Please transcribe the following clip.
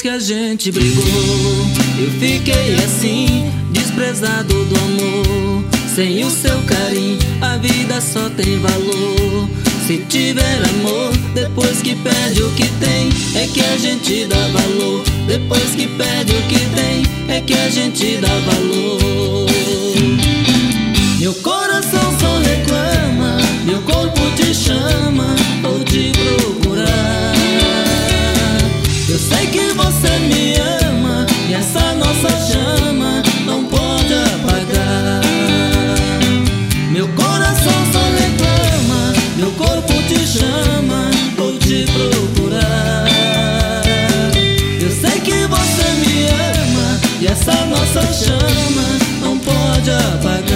que a gente brigou, eu fiquei assim, desprezado do amor. Sem o seu carinho, a vida só tem valor. Se tiver amor, depois que perde o que tem, é que a gente dá valor. Depois que perde o que tem, é que a gente dá valor. Meu coração só reclama, meu corpo te chama, vou te procurar. Eu sei que você me ama e essa nossa chama não pode apagar. Meu coração só reclama, meu corpo te chama, vou te procurar. Eu sei que você me ama e essa nossa chama não pode apagar.